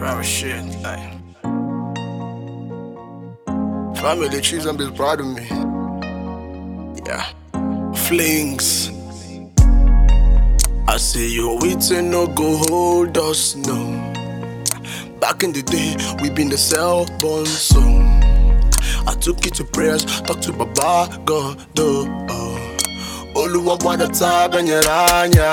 Real shit, like. Family trees and be proud of me. Yeah. Flings. I say you waiting, no go hold us, no. Back in the day, we been the cell bone song. I took it to prayers, talk to Baba, God, Oluwa bwana tabe nyeranya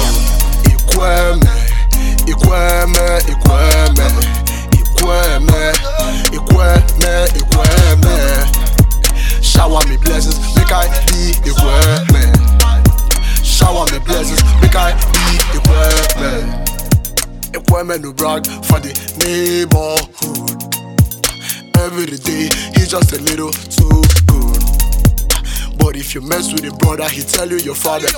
Ikweme, ikweme, ikweme Ikweme, ikweme, ikweme Shower me blessings, make I be ikweme Shower me blessings, make I be ikweme Ikweme no brag for the neighborhood. Every day, he's just a little too good. But if you mess with the brother, he tell you your father.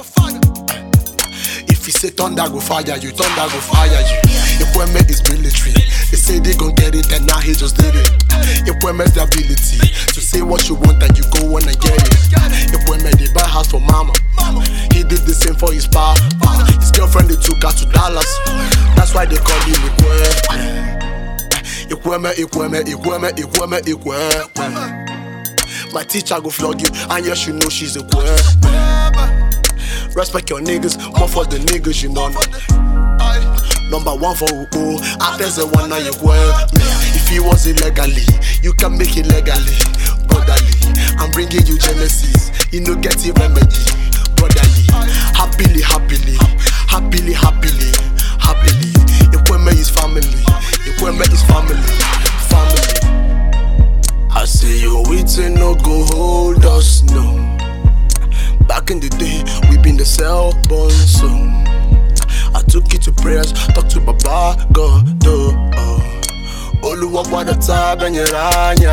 If he say thunder go fire you, thunder go fire you. Ikweme is military. They say they gon' get it and now he just did it. Ikweme's the ability to say what you want and you go on and get it. Ikweme they buy house for mama. He did the same for his pa. His girlfriend they took her to Dallas. That's why they call him Ikweme. Ikweme, Ikweme, Ikweme, Ikweme, Ikweme. My teacher go flog you, and yes you know she's a queer. Respect your niggas, more for the niggas you know. Number one for Upo, after the one now you queer. If he was illegally, you can make it legally. Brotherly, I'm bringing you Genesis. You know get it remedy. Brotherly, happily, happily, happily, happily, happily. Ikweme is family. Ikweme is family. Family. I say you waiting, no go hold us, no. Back in the day, we been the cell bone song. I took it to prayers, talk to Baba, God, Oluwa bwana tabe nyeranya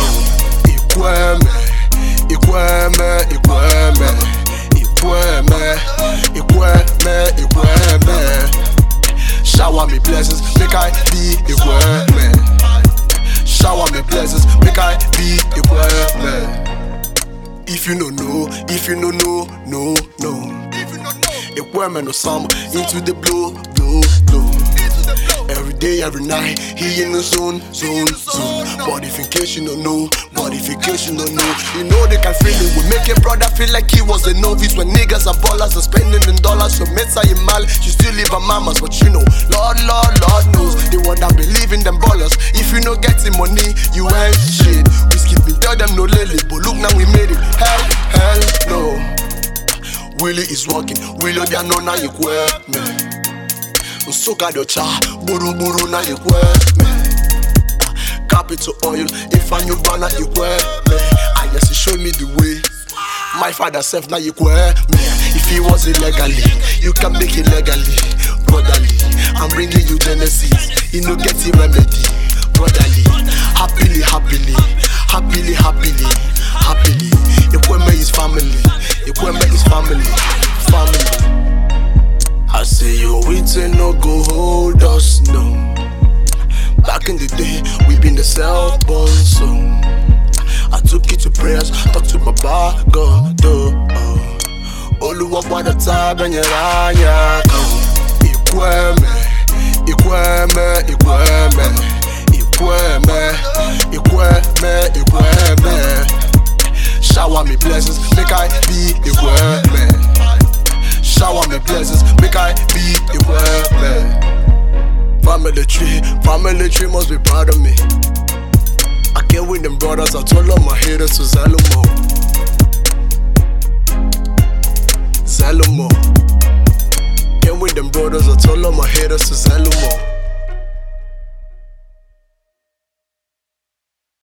Ikweme, Ikweme, Ikweme Ikweme, Ikweme, Ikweme Shower me blessings, make I be Ikweme Shower me blessings, make I be Ikweme. If you don't know, if you don't know, no. Ikweme no summer, into the blow. Every day, every night, he in the zone. But if in case you don't know, you know they can feel it. We make a brother feel like he was a novice. When niggas and ballers are spending in dollars. So Metsa Imal, she still live her mamas. But you know, Lord knows, the one that believe in them ballers. If you no getting money, you ain't shit. We skip me, tell them no lily. But look now we made it, hell no. Willie is walking, Willie they know now you queer, man. Soka do cha, buru na Ikweme. Capital oil, if I knew banner Ikweme. I guess he showed me the way. My father self now Ikweme. If he was illegally, you can make it legally. Brotherly, I'm bringing you Genesis. You know get it remedy. Brotherly, happily, happily, happily, happily, happily. Ikweme is family. Ikweme is family. Family. I say you waiting, no go hold us, no. Back in the day, we been the cell bone song. I took it to prayers, talk to Baba, God, Oluwa bwana tabe nyeranya Ikweme, Ikweme, Ikweme Ikweme, Ikweme, Ikweme Shower me blessings, make I be Ikweme Shower me blessings, make I be Ikweme. Family tree must be proud of me. I can't win them brothers, I told all my haters to Zalomo. Can't win them brothers, I told all my haters to Zalomo.